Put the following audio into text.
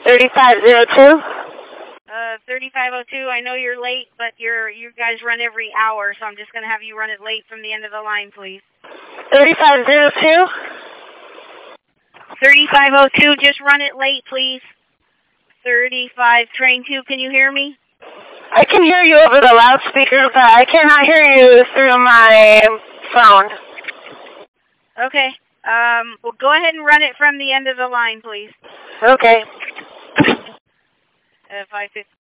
3502. 3502, I know you're late, but you guys run every hour, so I'm just going to have you run it late from the end of the line, please. 3502. 3502, just run it late, please. 35, train 2, can you hear me? I can hear you over the loudspeaker, but I cannot hear you through my phone. Okay. Well, go ahead and run it from the end of the line, please. Okay. 550.